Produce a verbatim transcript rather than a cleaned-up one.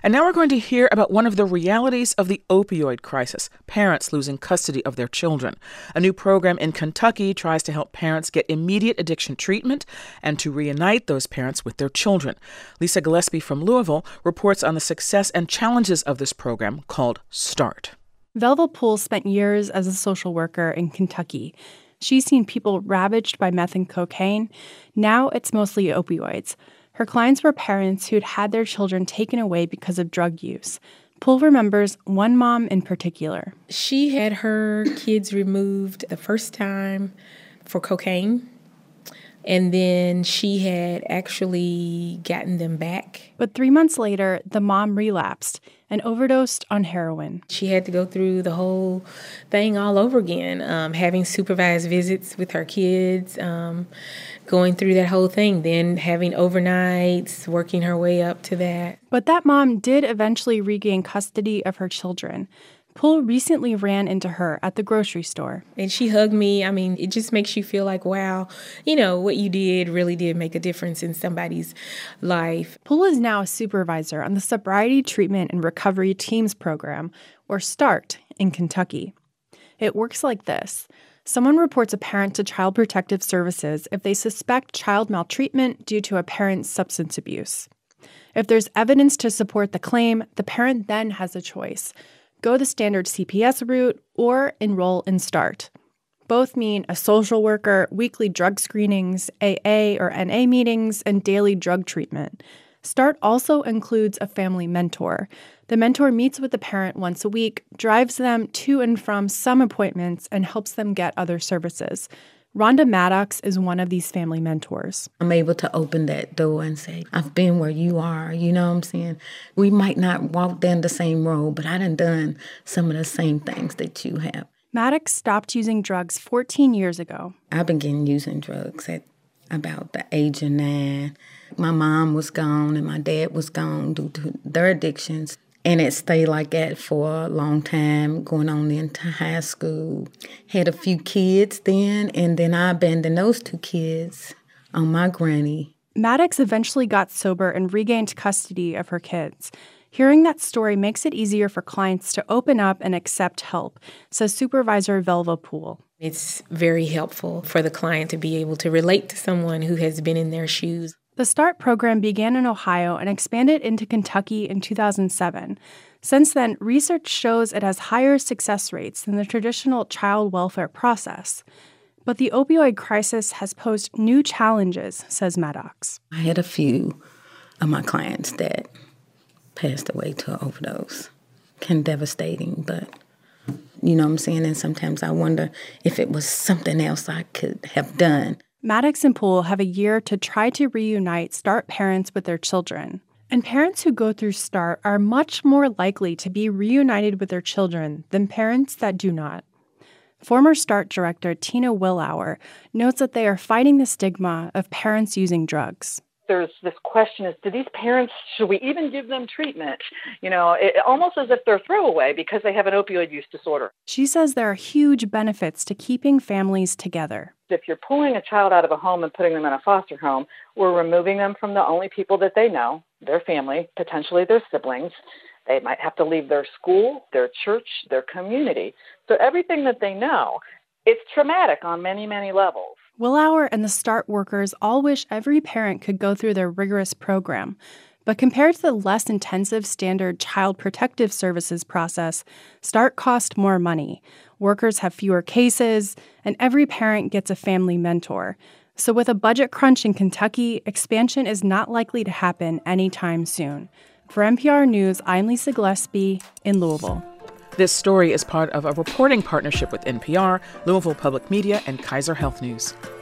And now we're going to hear about one of the realities of the opioid crisis, parents losing custody of their children. A new program in Kentucky tries to help parents get immediate addiction treatment and to reunite those parents with their children. Lisa Gillespie from Louisville reports on the success and challenges of this program called START. Velva Poole spent years as a social worker in Kentucky. She's seen people ravaged by meth and cocaine. Now it's mostly opioids. Her clients were parents who'd had their children taken away because of drug use. Poole remembers one mom in particular. She had her kids removed the first time for cocaine, and then she had actually gotten them back. But three months later, the mom relapsed and overdosed on heroin. She had to go through the whole thing all over again, um, having supervised visits with her kids, um, going through that whole thing, then having overnights, working her way up to that. But that mom did eventually regain custody of her children. Poole recently ran into her at the grocery store. And she hugged me. I mean, it just makes you feel like, wow, you know, what you did really did make a difference in somebody's life. Poole is now a supervisor on the Sobriety Treatment and Recovery Teams Program, or START, in Kentucky. It works like this. Someone reports a parent to Child Protective Services if they suspect child maltreatment due to a parent's substance abuse. If there's evidence to support the claim, the parent then has a choice. Go the standard C P S route, or enroll in START. Both mean a social worker, weekly drug screenings, A A or N A meetings, and daily drug treatment. START also includes a family mentor. The mentor meets with the parent once a week, drives them to and from some appointments, and helps them get other services. Rhonda Maddox is one of these family mentors. I'm able to open that door and say, I've been where you are, you know what I'm saying? We might not walk down the same road, but I done done some of the same things that you have. Maddox stopped using drugs fourteen years ago. I began using drugs at about the age of nine. My mom was gone and my dad was gone due to their addictions. And it stayed like that for a long time, going on into high school. Had a few kids then, and then I abandoned those two kids on my granny. Maddox eventually got sober and regained custody of her kids. Hearing that story makes it easier for clients to open up and accept help, says Supervisor Velva Poole. It's very helpful for the client to be able to relate to someone who has been in their shoes. The START program began in Ohio and expanded into Kentucky in two thousand seven. Since then, research shows it has higher success rates than the traditional child welfare process. But the opioid crisis has posed new challenges, says Maddox. I had a few of my clients that passed away to an overdose. Kind of devastating, but you know what I'm saying? And sometimes I wonder if it was something else I could have done. Maddox and Poole have a year to try to reunite START parents with their children. And parents who go through START are much more likely to be reunited with their children than parents that do not. Former START director Tina Willauer notes that they are fighting the stigma of parents using drugs. There's this question is, do these parents, should we even give them treatment? You know, it, almost as if they're throwaway because they have an opioid use disorder. She says there are huge benefits to keeping families together. If you're pulling a child out of a home and putting them in a foster home, we're removing them from the only people that they know, their family, potentially their siblings. They might have to leave their school, their church, their community. So everything that they know, it's traumatic on many, many levels. Willauer and the START workers all wish every parent could go through their rigorous program. But compared to the less intensive standard Child Protective Services process, START costs more money. Workers have fewer cases, and every parent gets a family mentor. So with a budget crunch in Kentucky, expansion is not likely to happen anytime soon. For N P R News, I'm Lisa Gillespie in Louisville. This story is part of a reporting partnership with N P R, Louisville Public Media, and Kaiser Health News.